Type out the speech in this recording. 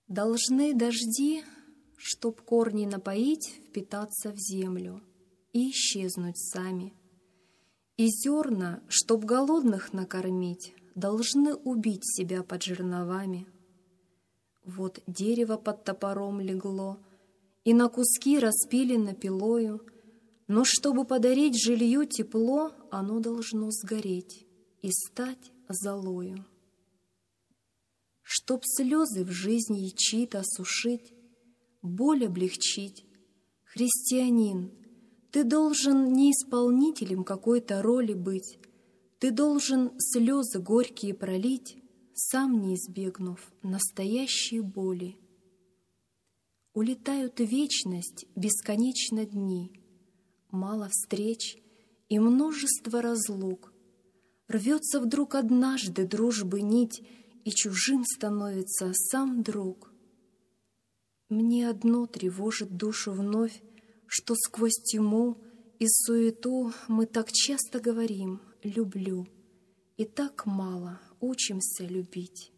Должны дожди, чтоб корни напоить, впитаться в землю и исчезнуть сами. И зерна, чтоб голодных накормить, должны убить себя под жерновами. Вот дерево под топором легло, и на куски распилено пилою, но чтобы подарить жилью тепло, оно должно сгореть и стать золою. Чтоб слезы в жизни ячит осушить, боль облегчить, христианин, ты должен не исполнителем какой-то роли быть, ты должен слезы горькие пролить, сам не избегнув настоящей боли. Улетают в вечность бесконечно дни, мало встреч и множество разлук. Рвется вдруг однажды дружбы нить, и чужим становится сам друг. Мне одно тревожит душу вновь, что сквозь тьму и суету мы так часто говорим «люблю», и так мало учимся любить.